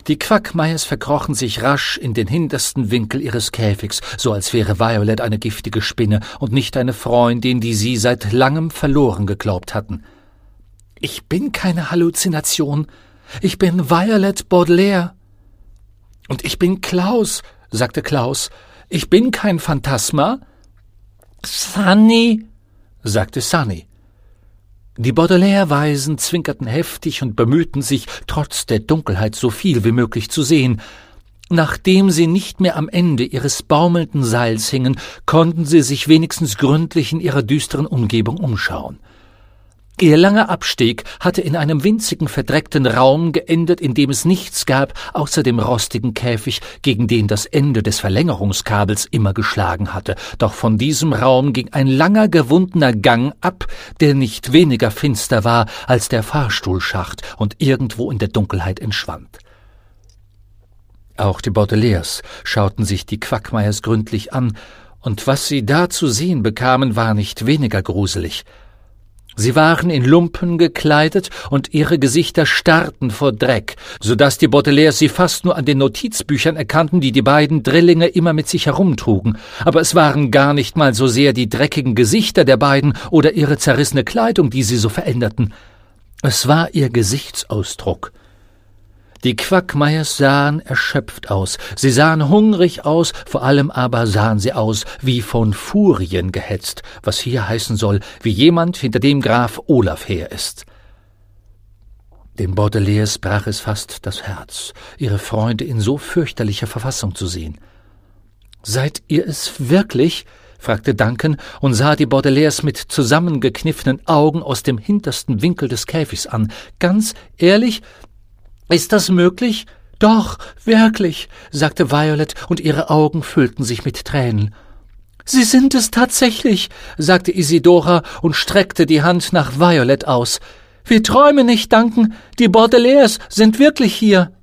Die Quagmires verkrochen sich rasch in den hintersten Winkel ihres Käfigs, so als wäre Violet eine giftige Spinne und nicht eine Freundin, die sie seit langem verloren geglaubt hatten. »Ich bin keine Halluzination. Ich bin Violet Baudelaire.« »Und ich bin Klaus«, sagte Klaus. »Ich bin kein Phantasma.« »Sunny«, sagte Sunny. Die Baudelaire-Weisen zwinkerten heftig und bemühten sich, trotz der Dunkelheit so viel wie möglich zu sehen. Nachdem sie nicht mehr am Ende ihres baumelnden Seils hingen, konnten sie sich wenigstens gründlich in ihrer düsteren Umgebung umschauen. Ihr langer Abstieg hatte in einem winzigen, verdreckten Raum geendet, in dem es nichts gab, außer dem rostigen Käfig, gegen den das Ende des Verlängerungskabels immer geschlagen hatte. Doch von diesem Raum ging ein langer, gewundener Gang ab, der nicht weniger finster war als der Fahrstuhlschacht und irgendwo in der Dunkelheit entschwand. Auch die Baudelaires schauten sich die Quagmires gründlich an, und was sie da zu sehen bekamen, war nicht weniger gruselig. Sie waren in Lumpen gekleidet und ihre Gesichter starrten vor Dreck, so dass die Baudelaires sie fast nur an den Notizbüchern erkannten, die die beiden Drillinge immer mit sich herumtrugen. Aber es waren gar nicht mal so sehr die dreckigen Gesichter der beiden oder ihre zerrissene Kleidung, die sie so veränderten. Es war ihr Gesichtsausdruck. Die Quagmires sahen erschöpft aus, sie sahen hungrig aus, vor allem aber sahen sie aus wie von Furien gehetzt, was hier heißen soll, wie jemand, hinter dem Graf Olaf her ist. Den Baudelaires brach es fast das Herz, ihre Freunde in so fürchterlicher Verfassung zu sehen. »Seid ihr es wirklich?« fragte Duncan und sah die Baudelaires mit zusammengekniffenen Augen aus dem hintersten Winkel des Käfigs an. »Ganz ehrlich? Ist das möglich?« »Doch, wirklich«, sagte Violet, und ihre Augen füllten sich mit Tränen. »Sie sind es tatsächlich«, sagte Isidora und streckte die Hand nach Violet aus. »Wir träumen nicht, Duncan, die Baudelaires sind wirklich hier.«